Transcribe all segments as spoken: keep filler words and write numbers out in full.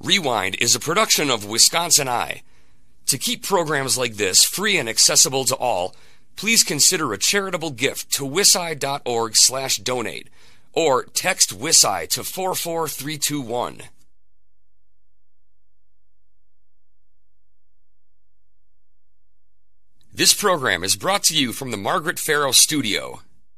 Rewind is a production of Wisconsin Eye. To keep programs like this free and accessible to all, please consider a charitable gift to wisi.org slash donate or text WISI to four four three two one. This program is brought to you from the Margaret Farrow Studio.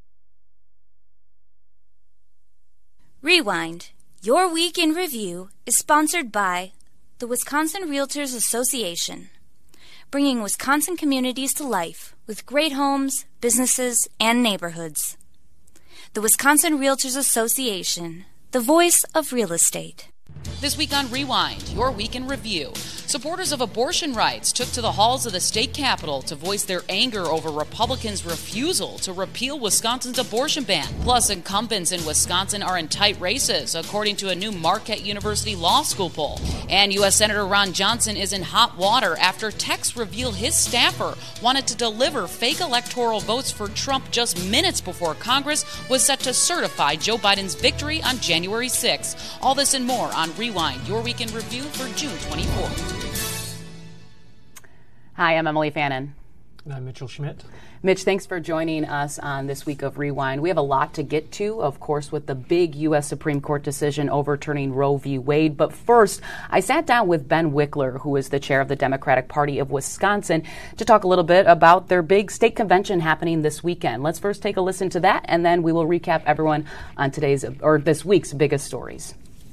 Rewind, your week in review, is sponsored by the Wisconsin Realtors Association, bringing Wisconsin communities to life with great homes, businesses, and neighborhoods. The Wisconsin Realtors Association, the voice of real estate. This week on Rewind, your week in review. Supporters of abortion rights took to the halls of the state capitol to voice their anger over Republicans' refusal to repeal Wisconsin's abortion ban. Plus, incumbents in Wisconsin are in tight races, according to a new Marquette University Law School poll. And U S Senator Ron Johnson is in hot water after texts reveal his staffer wanted to deliver fake electoral votes for Trump just minutes before Congress was set to certify Joe Biden's victory on January sixth. All this and more on Rewind, your week in review for June twenty-fourth. Hi, I'm Emily Fannin. And I'm Mitchell Schmidt. Mitch, thanks for joining us on this week of Rewind. We have a lot to get to, of course, with the big U S Supreme Court decision overturning Roe v. Wade. But first, I sat down with Ben Wickler, who is the chair of the Democratic Party of Wisconsin, to talk a little bit about their big state convention happening this weekend. Let's first take a listen to that, and then we will recap everyone on today's or this week's biggest stories.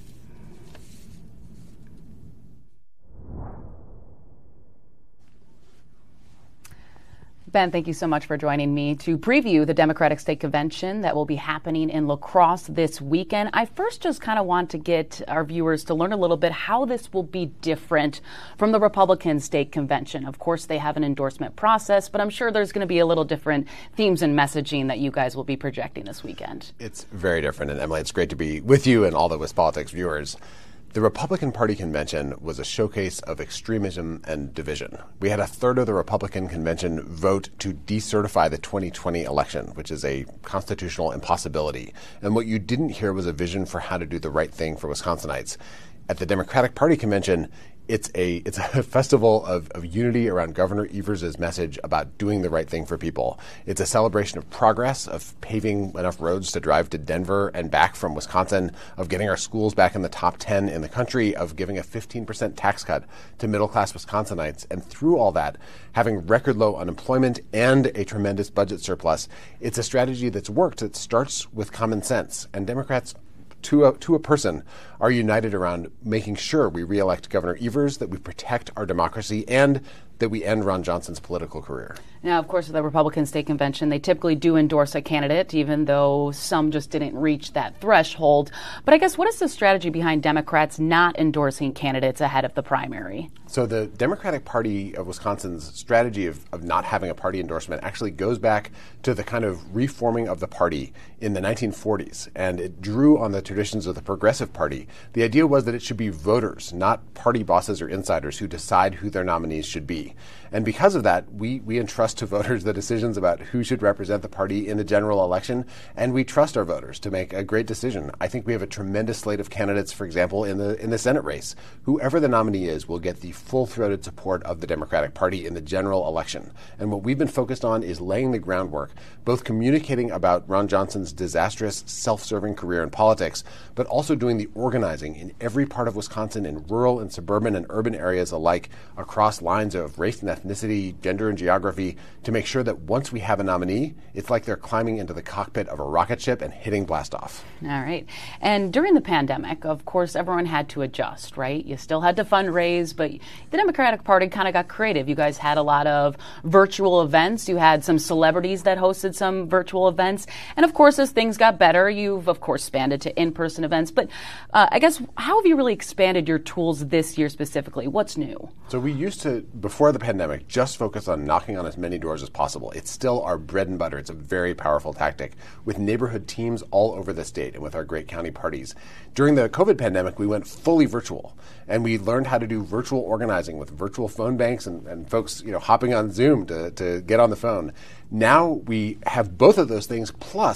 Ben, thank you so much for joining me to preview the Democratic State Convention that will be happening in La Crosse this weekend. I first just kind of want to get our viewers to learn a little bit how this will be different from the Republican State Convention. Of course, they have an endorsement process, but I'm sure there's going to be a little different themes and messaging that you guys will be projecting this weekend. It's very different. And Emily, it's great to be with you and all the WisPolitics viewers. The Republican Party convention was a showcase of extremism and division. We had a third of the Republican convention vote to decertify the twenty twenty election, which is a constitutional impossibility. And what you didn't hear was a vision for how to do the right thing for Wisconsinites. At the Democratic Party convention, It's a it's a festival of, of unity around Governor Evers' message about doing the right thing for people. It's a celebration of progress, of paving enough roads to drive to Denver and back from Wisconsin, of getting our schools back in the top ten in the country, of giving a fifteen percent tax cut to middle-class Wisconsinites. And through all that, having record low unemployment and a tremendous budget surplus, it's a strategy that's worked. It starts with common sense. And Democrats To a, to a person, are united around making sure we reelect Governor Evers, that we protect our democracy, and that we end Ron Johnson's political career. Now, of course, the Republican State Convention, they typically do endorse a candidate, even though some just didn't reach that threshold. But I guess what is the strategy behind Democrats not endorsing candidates ahead of the primary? So the Democratic Party of Wisconsin's strategy of, of not having a party endorsement actually goes back to the kind of reforming of the party in the nineteen forties. And it drew on the traditions of the Progressive Party. The idea was that it should be voters, not party bosses or insiders, who decide who their nominees should be. And because of that, we, we entrust to voters the decisions about who should represent the party in the general election, and we trust our voters to make a great decision. I think we have a tremendous slate of candidates, for example, in the in the Senate race. Whoever the nominee is will get the full-throated support of the Democratic Party in the general election. And what we've been focused on is laying the groundwork, both communicating about Ron Johnson's disastrous, self-serving career in politics, but also doing the organizing in every part of Wisconsin, in rural and suburban and urban areas alike, across lines of race and ethnicity, gender and geography, to make sure that once we have a nominee, it's like they're climbing into the cockpit of a rocket ship and hitting blast off. All right. And during the pandemic, of course, everyone had to adjust, right? You still had to fundraise, but the Democratic Party kind of got creative. You guys had a lot of virtual events. You had some celebrities that hosted some virtual events. And of course, as things got better, you've, of course, expanded to in-person events. But uh, I guess, how have you really expanded your tools this year specifically? What's new? So we used to, before the pandemic, just focus on knocking on as many doors as possible. It's still our bread and butter. It's a very powerful tactic with neighborhood teams all over the state and with our great county parties. During the COVID pandemic, we went fully virtual, and we learned how to do virtual organizing with virtual phone banks and, and folks, you know, hopping on Zoom to, to get on the phone. Now we have both of those things plus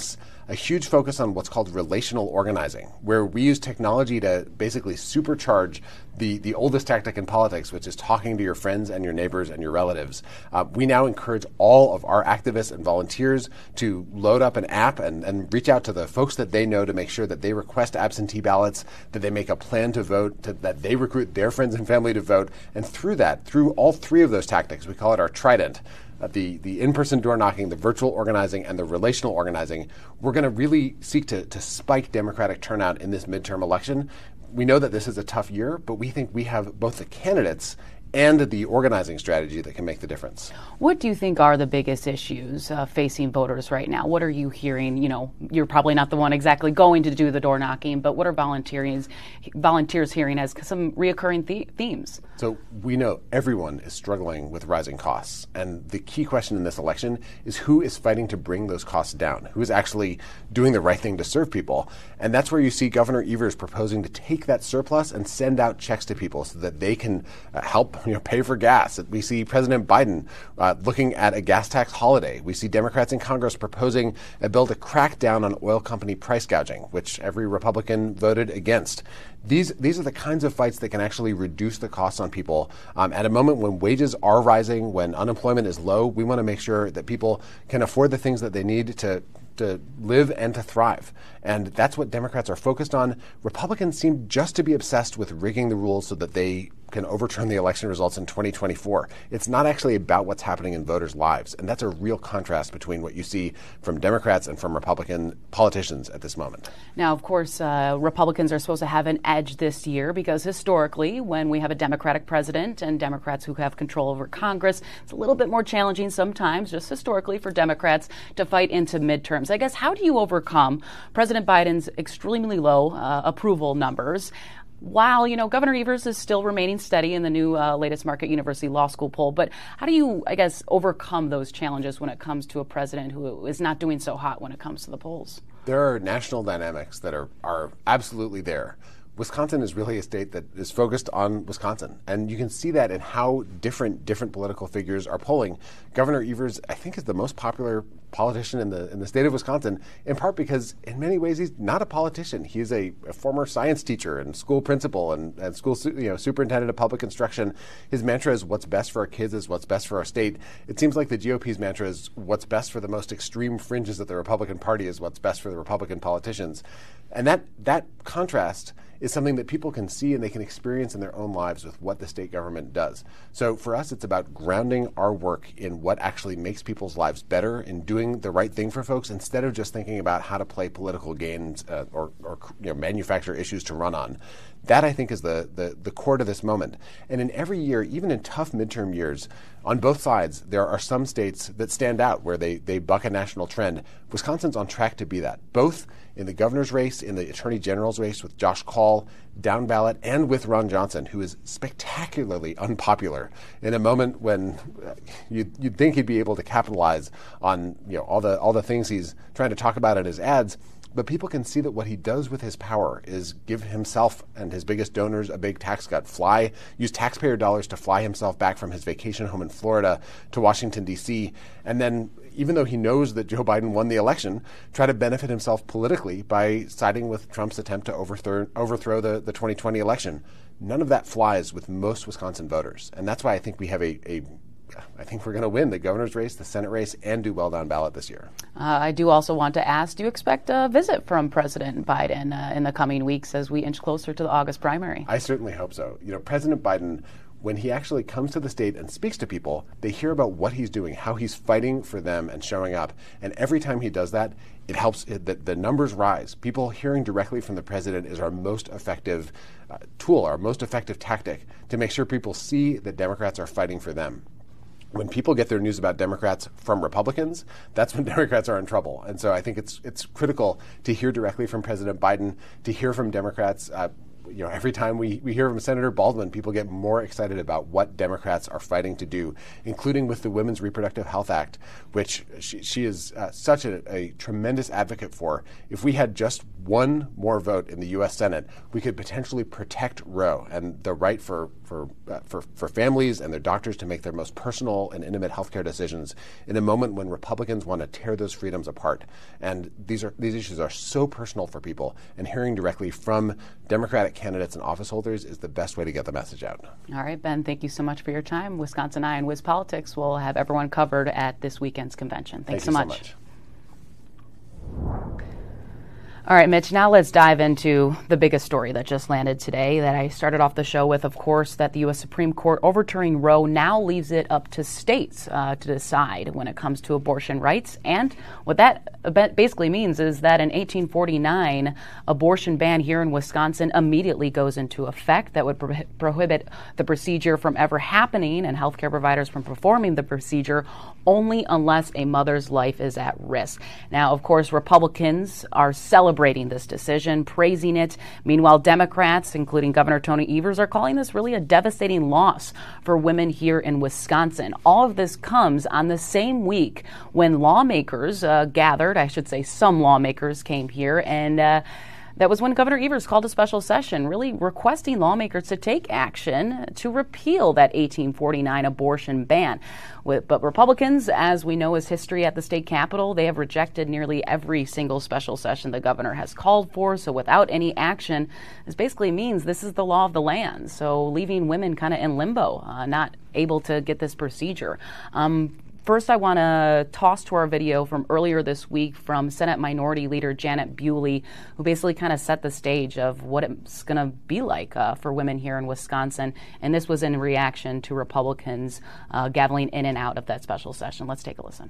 a huge focus on what's called relational organizing, where we use technology to basically supercharge the, the oldest tactic in politics, which is talking to your friends and your neighbors and your relatives. Uh, we now encourage all of our activists and volunteers to load up an app and, and reach out to the folks that they know to make sure that they request absentee ballots, that they make a plan to vote, to, that they recruit their friends and family to vote. And through that, through all three of those tactics, we call it our trident, uh, the, the in-person door knocking, the virtual organizing, and the relational organizing, we're going to really seek to, to spike Democratic turnout in this midterm election. We know that this is a tough year, but we think we have both the candidates and the organizing strategy that can make the difference. What do you think are the biggest issues uh, facing voters right now? What are you hearing? You know, you're probably not the one exactly going to do the door knocking, but what are volunteers volunteers hearing as some reoccurring the- themes? So we know everyone is struggling with rising costs, and the key question in this election is who is fighting to bring those costs down, who is actually doing the right thing to serve people. And that's where you see Governor Evers proposing to take that surplus and send out checks to people so that they can uh, help you know, pay for gas. We see President Biden uh, looking at a gas tax holiday. We see Democrats in Congress proposing a bill to crack down on oil company price gouging, which every Republican voted against. These these are the kinds of fights that can actually reduce the costs on people. Um, at a moment when wages are rising, when unemployment is low, we want to make sure that people can afford the things that they need to to live and to thrive. And that's what Democrats are focused on. Republicans seem just to be obsessed with rigging the rules so that they can overturn the election results in twenty twenty-four. It's not actually about what's happening in voters' lives. And that's a real contrast between what you see from Democrats and from Republican politicians at this moment. Now, of course, uh, Republicans are supposed to have an edge this year because historically, when we have a Democratic president and Democrats who have control over Congress, it's a little bit more challenging sometimes, just historically, for Democrats to fight into midterms. I guess, how do you overcome President Biden's extremely low uh, approval numbers while, you know, Governor Evers is still remaining steady in the new uh, latest Marquette University Law School poll? But how do you, I guess, overcome those challenges when it comes to a president who is not doing so hot when it comes to the polls? There are national dynamics that are, are absolutely there. Wisconsin is really a state that is focused on Wisconsin. And you can see that in how different different political figures are polling. Governor Evers, I think, is the most popular politician in the in the state of Wisconsin, in part because in many ways he's not a politician. He is a, a former science teacher and school principal and, and school you know superintendent of public instruction. His mantra is what's best for our kids is what's best for our state. It seems like the G O P's mantra is what's best for the most extreme fringes of the Republican Party is what's best for the Republican politicians. And that that contrast is something that people can see and they can experience in their own lives with what the state government does. So for us, it's about grounding our work in what actually makes people's lives better, in doing the right thing for folks, instead of just thinking about how to play political games uh, or, or you know, manufacture issues to run on. That, I think, is the, the, the core to this moment. And in every year, even in tough midterm years, on both sides, there are some states that stand out where they, they buck a national trend. Wisconsin's on track to be that, both in the governor's race, in the attorney general's race with Josh Kaul, down ballot, and with Ron Johnson, who is spectacularly unpopular in a moment when you'd, you'd think he'd be able to capitalize on you know all the all the things he's trying to talk about in his ads. But people can see that what he does with his power is give himself and his biggest donors a big tax cut, fly, use taxpayer dollars to fly himself back from his vacation home in Florida to Washington, D C, and then, even though he knows that Joe Biden won the election, try to benefit himself politically by siding with Trump's attempt to overthrow, overthrow the, the twenty twenty election. None of that flies with most Wisconsin voters. And that's why I think we have a, a I think we're going to win the governor's race, the Senate race, and do well down ballot this year. Uh, I do also want to ask, do you expect a visit from President Biden uh, in the coming weeks as we inch closer to the August primary? I certainly hope so. You know, President Biden, when he actually comes to the state and speaks to people, they hear about what he's doing, how he's fighting for them and showing up. And every time he does that, it helps, it, the, the numbers rise. People hearing directly from the president is our most effective uh, tool, our most effective tactic to make sure people see that Democrats are fighting for them. When people get their news about Democrats from Republicans, that's when Democrats are in trouble. And so I think it's it's critical to hear directly from President Biden, to hear from Democrats uh, you know, every time we, we hear from Senator Baldwin, people get more excited about what Democrats are fighting to do, including with the Women's Reproductive Health Act, which she, she is uh, such a, a tremendous advocate for. If we had just one more vote in the U S Senate, we could potentially protect Roe and the right for for, uh, for for families and their doctors to make their most personal and intimate healthcare decisions in a moment when Republicans want to tear those freedoms apart. And these are these issues are so personal for people, and hearing directly from Democratic candidates and office holders is the best way to get the message out. All right, Ben, thank you so much for your time. Wisconsin Eye and WisPolitics will have everyone covered at this weekend's convention. Thanks Thank so, you much. so much. All right, Mitch, now let's dive into the biggest story that just landed today that I started off the show with, of course, that the U S Supreme Court overturning Roe now leaves it up to states uh, to decide when it comes to abortion rights. And what that basically means is that an eighteen forty-nine abortion ban here in Wisconsin immediately goes into effect that would pro- prohibit the procedure from ever happening and healthcare providers from performing the procedure only unless a mother's life is at risk. Now, of course, Republicans are celebrating this decision, praising it. Meanwhile, Democrats, including Governor Tony Evers, are calling this really a devastating loss for women here in Wisconsin. All of this comes on the same week when lawmakers uh, gathered, I should say some lawmakers came here, and uh, that was when Governor Evers called a special session, really requesting lawmakers to take action to repeal that eighteen forty-nine abortion ban. But Republicans, as we know is history at the state capitol, they have rejected nearly every single special session the governor has called for. So without any action, this basically means this is the law of the land. So leaving women kind of in limbo, uh, not able to get this procedure. Um, First, I want to toss to our video from earlier this week from Senate Minority Leader Janet Bewley, who basically kind of set the stage of what it's going to be like uh, for women here in Wisconsin. And this was in reaction to Republicans uh, gaveling in and out of that special session. Let's take a listen.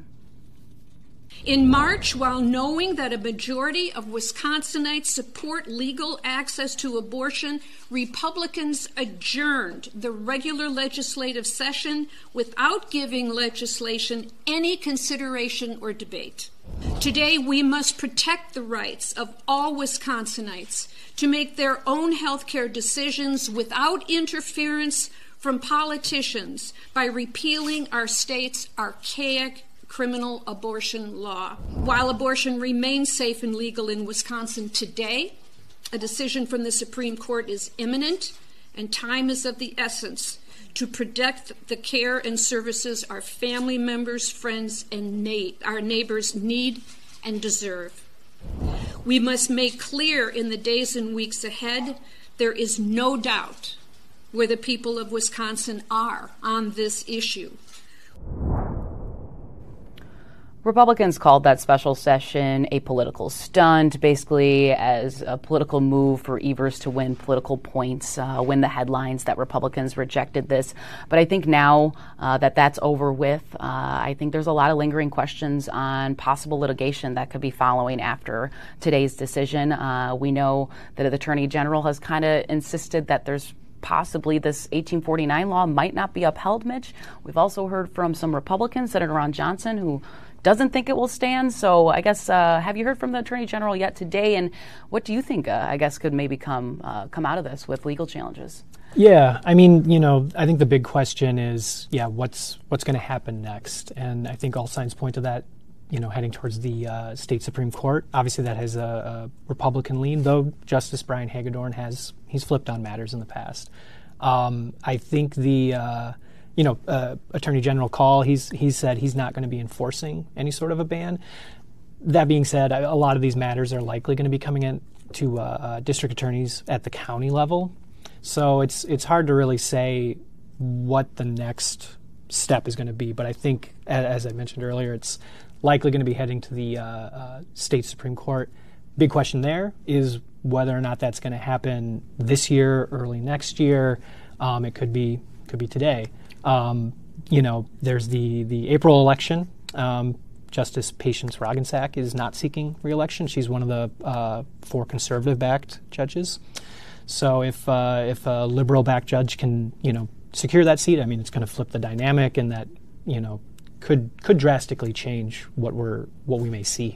In March, while knowing that a majority of Wisconsinites support legal access to abortion, Republicans adjourned the regular legislative session without giving legislation any consideration or debate. Today, we must protect the rights of all Wisconsinites to make their own health care decisions without interference from politicians by repealing our state's archaic criminal abortion law. While abortion remains safe and legal in Wisconsin today, a decision from the Supreme Court is imminent, and time is of the essence to protect the care and services our family members, friends, and na- our neighbors need and deserve. We must make clear in the days and weeks ahead there is no doubt where the people of Wisconsin are on this issue. Republicans called that special session a political stunt, basically as a political move for Evers to win political points, uh, win the headlines that Republicans rejected this. But I think now uh, that that's over with, uh, I think there's a lot of lingering questions on possible litigation that could be following after today's decision. Uh, we know that the Attorney General has kind of insisted that there's possibly this eighteen forty-nine law might not be upheld, Mitch. We've also heard from some Republicans, Senator Ron Johnson, who doesn't think it will stand. So I guess, uh, have you heard from the Attorney General yet today? And what do you think, uh, I guess, could maybe come uh, come out of this with legal challenges? Yeah, I mean, you know, I think the big question is, yeah, what's what's going to happen next? And I think all signs point to that, you know, heading towards the uh, state Supreme Court. Obviously, that has a, a Republican lean, though Justice Brian Hagedorn has, he's flipped on matters in the past. Um, I think the... Uh, You know, uh, Attorney General Call, he's he's said he's not going to be enforcing any sort of a ban. That being said, a lot of these matters are likely going to be coming in to uh, uh, district attorneys at the county level. So it's it's hard to really say what the next step is going to be. But I think, as I mentioned earlier, it's likely going to be heading to the uh, uh, state Supreme Court. Big question there is whether or not that's going to happen this year, early next year. Um, it could be could be today. Um, you know, there's the, the April election. Um, Justice Patience Roggensack is not seeking re-election. She's one of the uh, four conservative-backed judges. So if uh, if a liberal-backed judge can, you know, secure that seat, I mean, it's going to flip the dynamic, and that, you know, could could drastically change what we're what we may see here.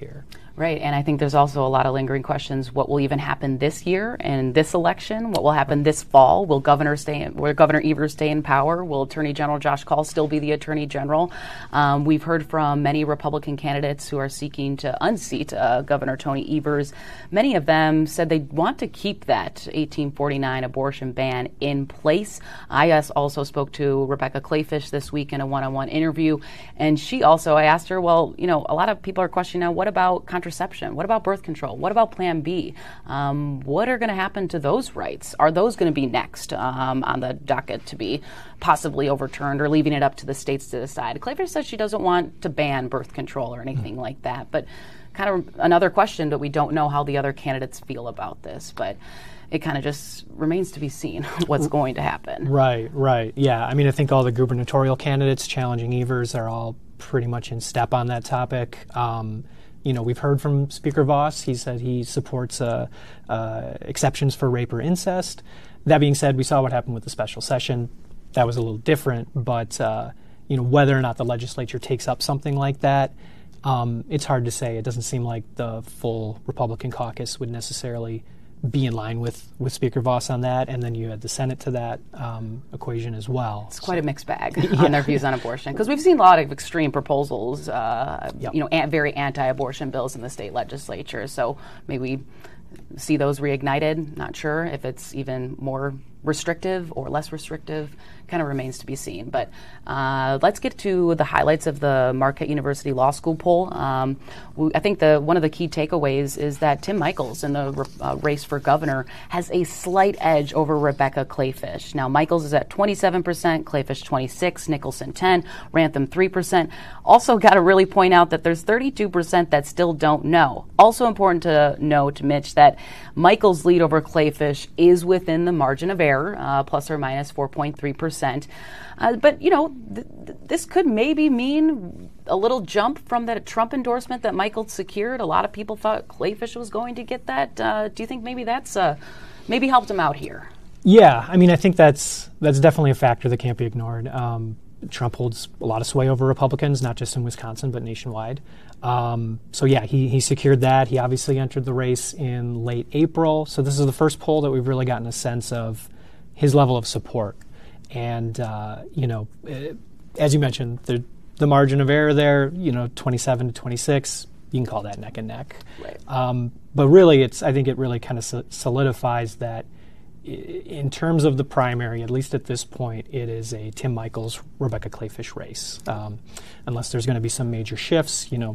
Right, and I think there's also a lot of lingering questions. What will even happen this year in this election? What will happen this fall? Will Governor stay? In, will Governor Evers stay in power? Will Attorney General Josh Kaul still be the Attorney General? Um, we've heard from many Republican candidates who are seeking to unseat uh, Governor Tony Evers. Many of them said they want to keep that eighteen forty-nine abortion ban in place. I also spoke to Rebecca Kleefisch this week in a one-on-one interview, and she also, I asked her, well, you know, a lot of people are questioning now, what about contraception? What about birth control? What about Plan B? Um, what are going to happen to those rights? Are those going to be next um, on the docket to be possibly overturned, or leaving it up to the states to decide? Kleefisch says she doesn't want to ban birth control or anything mm-hmm. like that, but kind of another question that we don't know how the other candidates feel about this, but it kind of just remains to be seen what's going to happen. Right, right. Yeah, I mean, I think all the gubernatorial candidates challenging Evers are all pretty much in step on that topic. Um, you know, we've heard from Speaker Vos. He said he supports uh, uh, exceptions for rape or incest. That being said, we saw what happened with the special session. That was a little different, but, uh, you know, whether or not the legislature takes up something like that, um, it's hard to say. It doesn't seem like the full Republican caucus would necessarily be in line with, with Speaker Vos on that, and then you had the Senate to that um, equation as well. It's quite so. a mixed bag yeah. on their views on abortion, because we've seen a lot of extreme proposals, uh, yep. you know, an- very anti-abortion bills in the state legislature. So maybe we see those reignited. Not sure if it's even more restrictive or less restrictive. Kind of remains to be seen. But uh, let's get to the highlights of the Marquette University Law School poll. Um, we, I think the one of the key takeaways is that Tim Michels in the uh, race for governor has a slight edge over Rebecca Kleefisch. Now, Michels is at twenty-seven percent, Kleefisch twenty-six, Nicholson ten, Rantham three percent. Also got to really point out that there's thirty-two percent that still don't know. Also important to note, Mitch, that Michels' lead over Kleefisch is within the margin of error, uh, plus or minus four point three percent. Uh, but, you know, th- th- this could maybe mean a little jump from that Trump endorsement that Michels secured. A lot of people thought Kleefisch was going to get that. Uh, do you think maybe that's uh, maybe helped him out here? Yeah, I mean, I think that's that's definitely a factor that can't be ignored. Um, Trump holds a lot of sway over Republicans, not just in Wisconsin, but nationwide. Um, so, yeah, he, he secured that. He obviously entered the race in late April. So this is the first poll that we've really gotten a sense of his level of support. And, uh, you know, uh, as you mentioned, the, the margin of error there, you know, twenty-seven to twenty-six, you can call that neck and neck. Right. Um, but really, it's I think it really kind of so- solidifies that I- in terms of the primary, at least at this point, it is a Tim Michels, Rebecca Kleefisch race. Um, unless there's going to be some major shifts, you know,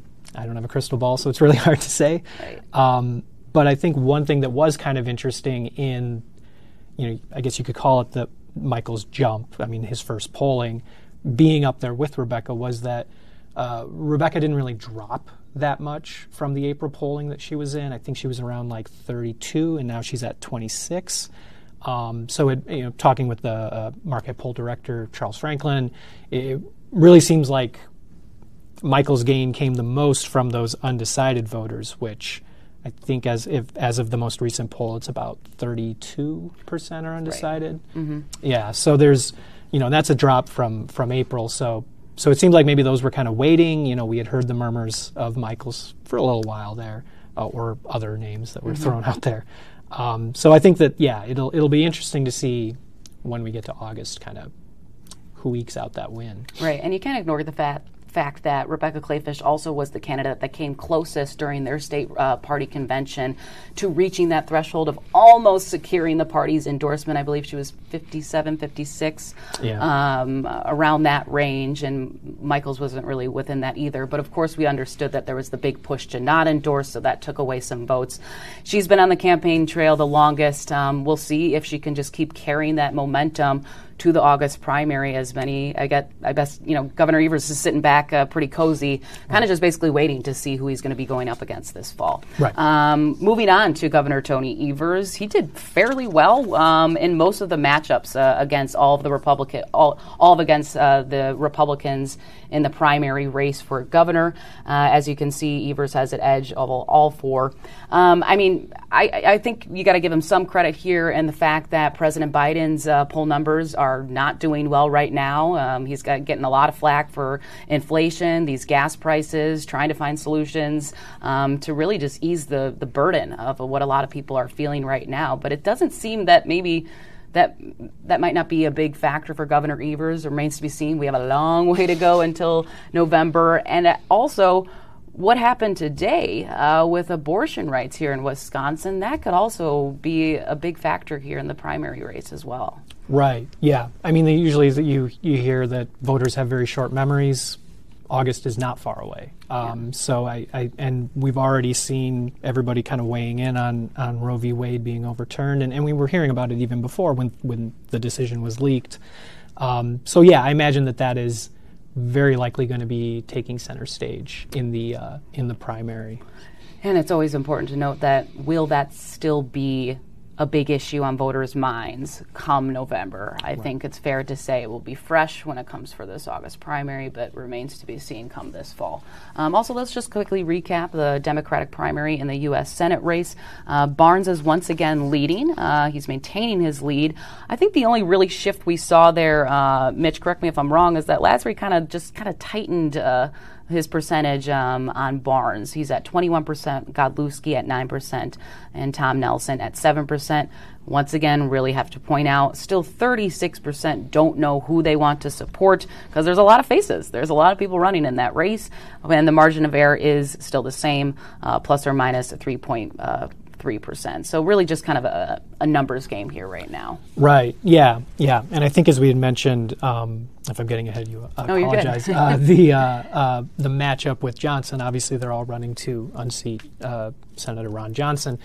I don't have a crystal ball, so it's really hard to say. Right. Um, but I think one thing that was kind of interesting in, you know, I guess you could call it the Michels' jump, I mean, his first polling, being up there with Rebecca, was that uh, Rebecca didn't really drop that much from the April polling that she was in. I think she was around like thirty-two, and now she's at twenty-six. Um, so, it, you know, talking with the uh, Marquette poll director, Charles Franklin, it really seems like Michels' gain came the most from those undecided voters, which I think as if as of the most recent poll, it's about thirty-two percent are undecided. Right. Mm-hmm. Yeah, so there's, you know, that's a drop from, from April. So so it seemed like maybe those were kind of waiting. You know, we had heard the murmurs of Michels for a little while there, uh, or other names that were mm-hmm. thrown out there. Um, so I think that, yeah, it'll it'll be interesting to see when we get to August kind of who ekes out that win. Right, and you can't ignore the fact fact that Rebecca Kleefisch also was the candidate that came closest during their state uh, party convention to reaching that threshold of almost securing the party's endorsement. I believe she was fifty-seven, fifty-six, yeah. um, around that range, and Michels wasn't really within that either. But of course, we understood that there was the big push to not endorse, so that took away some votes. She's been on the campaign trail the longest. Um, we'll see if she can just keep carrying that momentum to the August primary. As many, I get, I guess, you know, Governor Evers is sitting back uh, pretty cozy, kind of just basically waiting to see who he's going to be going up against this fall. Right. Um, moving on to Governor Tony Evers, he did fairly well um, in most of the matchups uh, against all of the Republican, all, all of against uh, the Republicans in the primary race for governor. Uh, as you can see, Evers has an edge of all, all four. Um, I mean, I, I think you got to give him some credit here in the fact that President Biden's uh, poll numbers are not doing well right now. Um, he's got getting a lot of flack for inflation, these gas prices, trying to find solutions um, to really just ease the, the burden of what a lot of people are feeling right now. But it doesn't seem that maybe that that might not be a big factor for Governor Evers. It remains to be seen. We have a long way to go until November. And also, what happened today uh, with abortion rights here in Wisconsin, that could also be a big factor here in the primary race as well. Right, yeah. I mean, usually you, you hear that voters have very short memories. August is not far away. Um, yeah. So I, I, and we've already seen everybody kind of weighing in on, on Roe v. Wade being overturned, and, and we were hearing about it even before when, when the decision was leaked. Um, so yeah, I imagine that that is very likely going to be taking center stage in the uh, in the primary. And it's always important to note that will that still be a big issue on voters' minds come November? I right. think it's fair to say it will be fresh when it comes for this August primary, but remains to be seen come this fall. Um, also, let's just quickly recap the Democratic primary in the U S Senate race. Uh, Barnes is once again leading. Uh, he's maintaining his lead. I think the only really shift we saw there, uh, Mitch, correct me if I'm wrong, is that Lasry kind of just kind of tightened uh, his percentage um, on Barnes. He's at twenty-one percent, Godlewski at nine percent, and Tom Nelson at seven percent. Once again, really have to point out, still thirty-six percent don't know who they want to support because there's a lot of faces. There's a lot of people running in that race, and the margin of error is still the same, uh, plus or minus three point three percent. So really just kind of a, a numbers game here right now. Right, yeah, yeah. And I think as we had mentioned, um, if I'm getting ahead of you, I no, apologize. uh, the uh, uh, the matchup with Johnson, obviously they're all running to unseat uh, Senator Ron Johnson.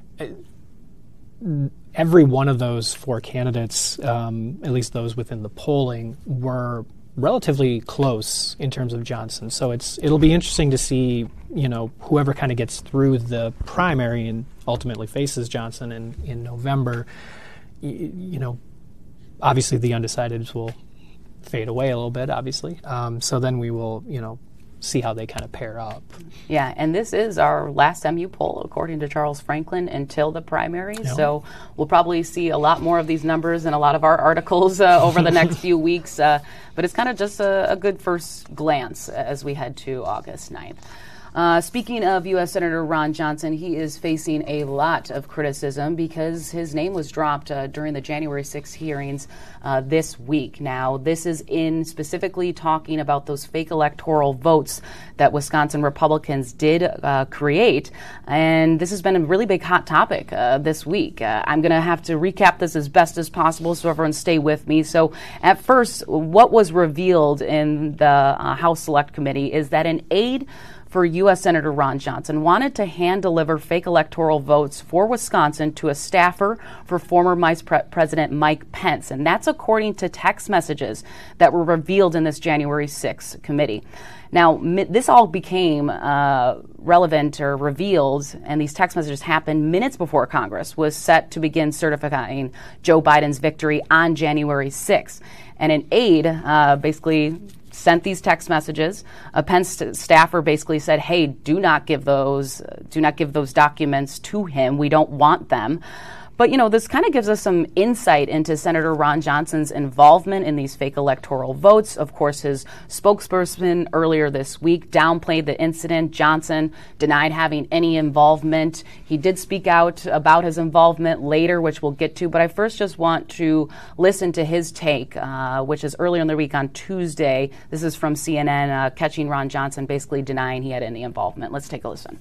Every one of those four candidates, um, at least those within the polling, were relatively close in terms of Johnson. So it's it'll be interesting to see, you know, whoever kind of gets through the primary and ultimately faces Johnson in, in November. You, you know, obviously the undecideds will fade away a little bit, obviously. Um, so then we will, you know, see how they kind of pair up. Yeah, and this is our last M U poll, according to Charles Franklin, until the primary. Yep. So we'll probably see a lot more of these numbers in a lot of our articles uh, over the next few weeks. Uh, but it's kind of just a, a good first glance as we head to August ninth. Uh, speaking of U S Senator Ron Johnson, he is facing a lot of criticism because his name was dropped uh, during the January sixth hearings uh, this week. Now, this is in specifically talking about those fake electoral votes that Wisconsin Republicans did uh, create. And this has been a really big hot topic uh, this week. Uh, I'm going to have to recap this as best as possible, so everyone stay with me. So at first, what was revealed in the uh, House Select Committee is that an aide for U S Senator Ron Johnson wanted to hand-deliver fake electoral votes for Wisconsin to a staffer for former Vice Pre- President Mike Pence. And that's according to text messages that were revealed in this January sixth committee. Now, mi- this all became uh, relevant or revealed, and these text messages happened minutes before Congress was set to begin certifying Joe Biden's victory on January sixth. And an aide uh, basically sent these text messages. A Pence st- staffer basically said, hey, do not give those, uh, do not give those documents to him. We don't want them. But, you know, this kind of gives us some insight into Senator Ron Johnson's involvement in these fake electoral votes. Of course, his spokesperson earlier this week downplayed the incident. Johnson denied having any involvement. He did speak out about his involvement later, which we'll get to. But I first just want to listen to his take, uh, which is earlier in the week on Tuesday. This is from C N N, uh, catching Ron Johnson basically denying he had any involvement. Let's take a listen.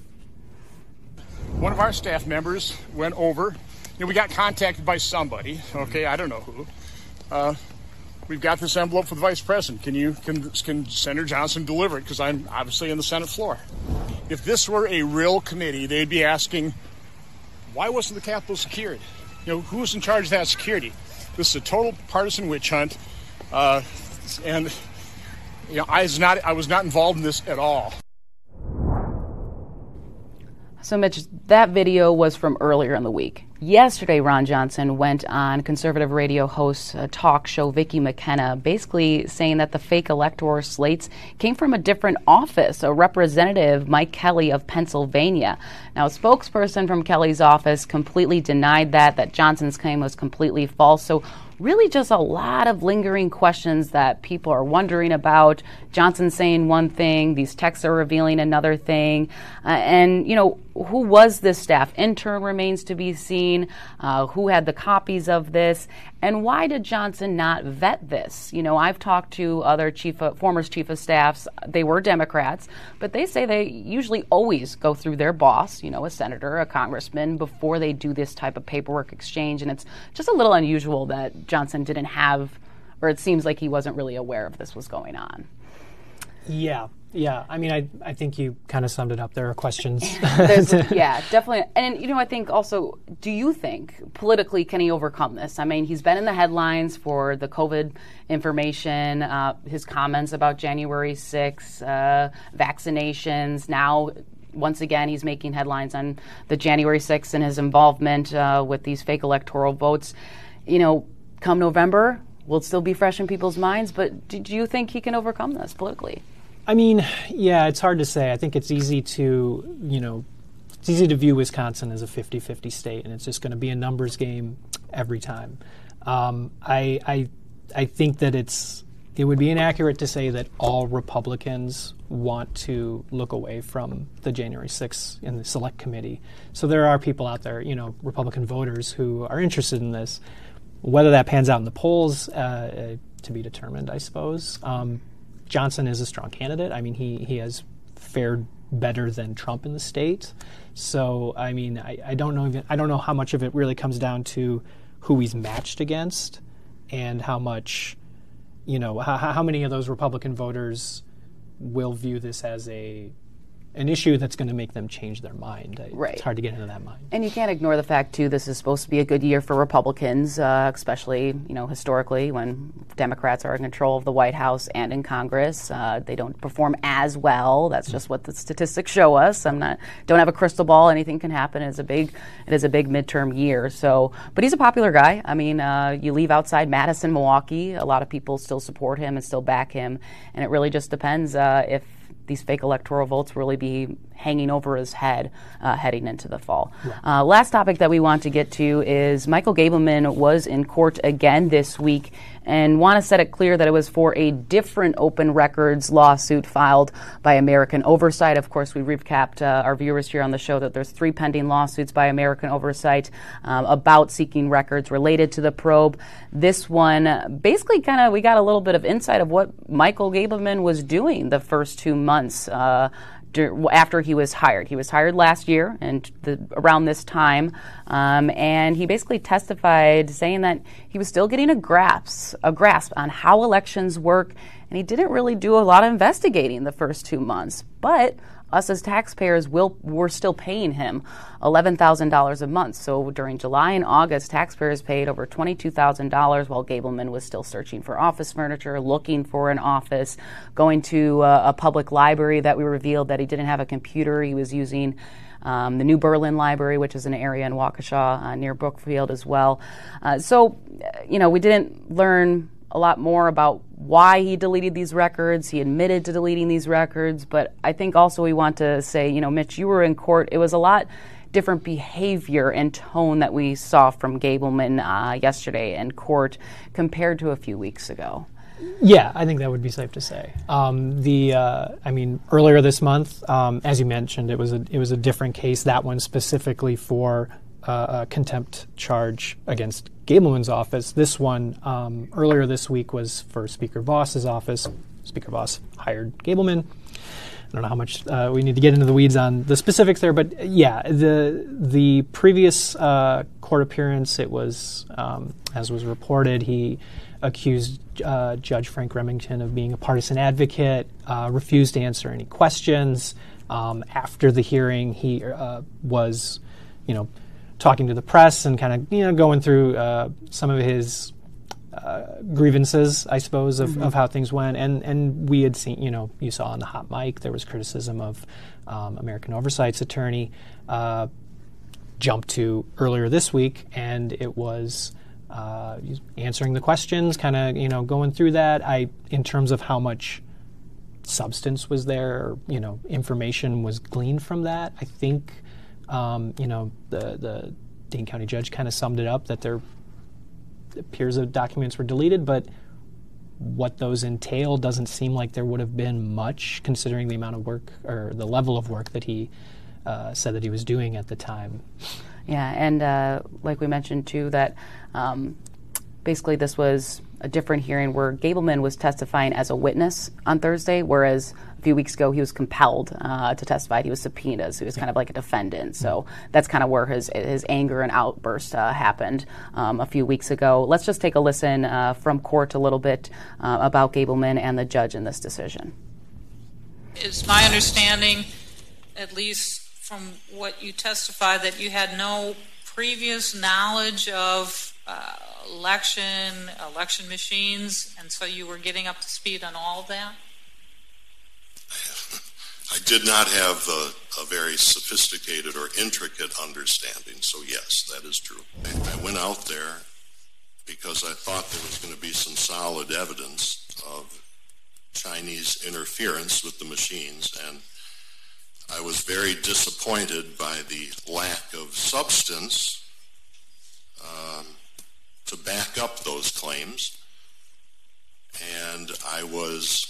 One of our staff members went over. You know, we got contacted by somebody, okay, I don't know who. Uh, we've got this envelope for the vice president. Can you, can, can Senator Johnson deliver it? Because I'm obviously on the Senate floor. If this were a real committee, they'd be asking, why wasn't the Capitol secured? You know, who was in charge of that security? This is a total partisan witch hunt. Uh, and, you know, I was not, I was not involved in this at all. So, Mitch, that video was from earlier in the week. Yesterday, Ron Johnson went on conservative radio host uh, talk show Vicki McKenna, basically saying that the fake electoral slates came from a different office, a representative, Mike Kelly of Pennsylvania. Now, a spokesperson from Kelly's office completely denied that, that Johnson's claim was completely false. So, really just a lot of lingering questions that people are wondering about. Johnson saying one thing, these texts are revealing another thing. Uh, and, you know, who was this staff intern remains to be seen. Uh, who had the copies of this? And why did Johnson not vet this? You know, I've talked to other chief of, former chief of staffs. They were Democrats, but they say they usually always go through their boss, you know, a senator, a congressman, before they do this type of paperwork exchange. And it's just a little unusual that Johnson didn't have, or it seems like he wasn't really aware of this was going on. Yeah, yeah. I mean, I I think you kind of summed it up. There are questions. Yeah, definitely. And, you know, I think also, do you think politically can he overcome this? I mean, he's been in the headlines for the COVID information, uh, his comments about January sixth, uh, vaccinations. Now, once again, he's making headlines on the January sixth and his involvement uh, with these fake electoral votes. You know, come November, will it still be fresh in people's minds? But do, do you think he can overcome this politically? I mean, yeah, it's hard to say. I think it's easy to, you know, it's easy to view Wisconsin as a fifty-fifty state, and it's just going to be a numbers game every time. Um, I, I, I think that it's it would be inaccurate to say that all Republicans want to look away from the January sixth in the Select Committee. So there are people out there, you know, Republican voters who are interested in this. Whether that pans out in the polls, uh, to be determined, I suppose. Um, Johnson is a strong candidate. I mean, he, he has fared better than Trump in the state. So, I mean, I, I don't know even, I don't know how much of it really comes down to who he's matched against and how much, you know, how, how many of those Republican voters will view this as a an issue that's going to make them change their mind. Right. It's hard to get into that mind. And you can't ignore the fact, too, this is supposed to be a good year for Republicans, uh, especially, you know, historically when Democrats are in control of the White House and in Congress. Uh, they don't perform as well. That's just what the statistics show us. I'm not, don't have a crystal ball. Anything can happen. It's a big, it is a big midterm year. So, but he's a popular guy. I mean, uh, you leave outside Madison, Milwaukee, a lot of people still support him and still back him. And it really just depends uh, if these fake electoral votes really be hanging over his head uh, heading into the fall. Yeah. Uh, last topic that we want to get to is Michael Gableman was in court again this week, and want to set it clear that it was for a different open records lawsuit filed by American Oversight. Of course, we recapped uh, our viewers here on the show that there's three pending lawsuits by American Oversight um, about seeking records related to the probe. This one, basically kind of, we got a little bit of insight of what Michael Gableman was doing the first two months uh, after he was hired. He was hired last year and the, around this time, um, and he basically testified saying that he was still getting a grasp, a grasp on how elections work, and he didn't really do a lot of investigating the first two months. But us as taxpayers will we're still paying him eleven thousand dollars a month. So during July and August, taxpayers paid over twenty-two thousand dollars while Gableman was still searching for office furniture, looking for an office, going to uh, a public library that we revealed that he didn't have a computer. He was using um, the New Berlin Library, which is an area in Waukesha uh, near Brookfield as well. Uh, so, you know, we didn't learn a lot more about why he deleted these records. He admitted to deleting these records, but I think also we want to say, you know, Mitch, you were in court. It was a lot different behavior and tone that we saw from Gableman uh, yesterday in court compared to a few weeks ago. Yeah, I think that would be safe to say. Um, the, uh, I mean, earlier this month, um, as you mentioned, it was a it was a different case. That one specifically for uh, a contempt charge against Gableman's office. This one um, earlier this week was for Speaker Voss's office. Speaker Voss hired Gableman. I don't know how much uh, we need to get into the weeds on the specifics there, but yeah, the the previous uh, court appearance, it was, um, as was reported, he accused uh, Judge Frank Remington of being a partisan advocate, uh, refused to answer any questions. Um, after the hearing, he uh, was, you know, talking to the press and kind of, you know, going through uh, some of his uh, grievances, I suppose, of, mm-hmm. of how things went. And, and we had seen, you know, you saw on the hot mic, there was criticism of um, American Oversight's attorney uh, jumped to earlier this week, and it was uh, answering the questions, kind of, you know, going through that. I, in terms of how much substance was there, or, you know, information was gleaned from that, I think, um, you know, the, the Dane County judge kind of summed it up that there appears that documents were deleted, but what those entail doesn't seem like there would have been much, considering the amount of work or the level of work that he uh, said that he was doing at the time. Yeah, and uh, like we mentioned too, that um, basically this was a different hearing where Gableman was testifying as a witness on Thursday, whereas a few weeks ago he was compelled uh, to testify. He was subpoenaed, so he was kind of like a defendant. So that's kind of where his his anger and outburst uh, happened um, a few weeks ago. Let's just take a listen uh, from court a little bit uh, about Gableman and the judge in this decision. It's my understanding, at least from what you testified, that you had no previous knowledge of uh, election, election machines, and so you were getting up to speed on all of that? I did not have a, a very sophisticated or intricate understanding, so yes, that is true. I, I went out there because I thought there was going to be some solid evidence of Chinese interference with the machines, and I was very disappointed by the lack of substance um, to back up those claims, and I was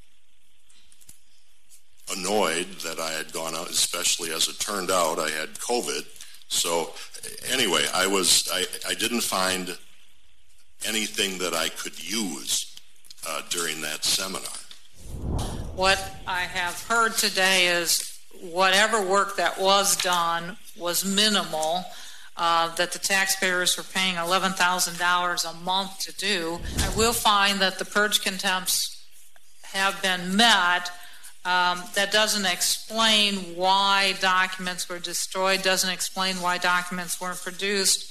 annoyed that I had gone out, especially as it turned out I had COVID. So anyway, I was I, I didn't find anything that I could use uh, during that seminar. What I have heard today is whatever work that was done was minimal, uh, that the taxpayers were paying eleven thousand dollars a month to do. I will find that the purge contempts have been met. Um, that doesn't explain why documents were destroyed, doesn't explain why documents weren't produced.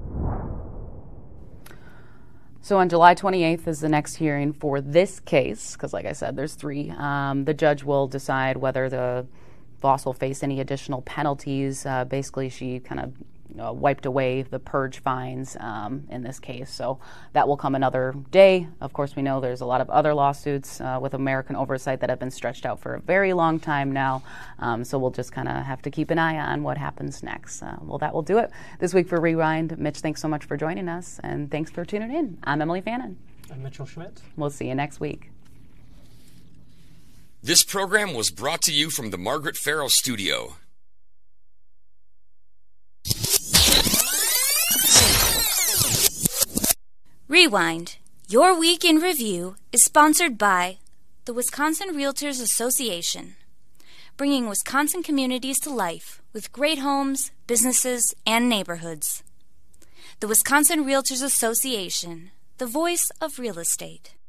So on July twenty-eighth is the next hearing for this case, because like I said, there's three. Um, the judge will decide whether the Voss will face any additional penalties. Uh, basically, she kind of uh, wiped away the purge fines um, in this case. So that will come another day. Of course, we know there's a lot of other lawsuits uh, with American Oversight that have been stretched out for a very long time now. Um, so we'll just kind of have to keep an eye on what happens next. Uh, well, that will do it this week for Rewind. Mitch, thanks so much for joining us, and thanks for tuning in. I'm Emily Fannin. I'm Mitchell Schmidt. We'll see you next week. This program was brought to you from the Margaret Farrell Studio. Rewind, Your Week in Review, is sponsored by the Wisconsin Realtors Association, bringing Wisconsin communities to life with great homes, businesses, and neighborhoods. The Wisconsin Realtors Association, the voice of real estate.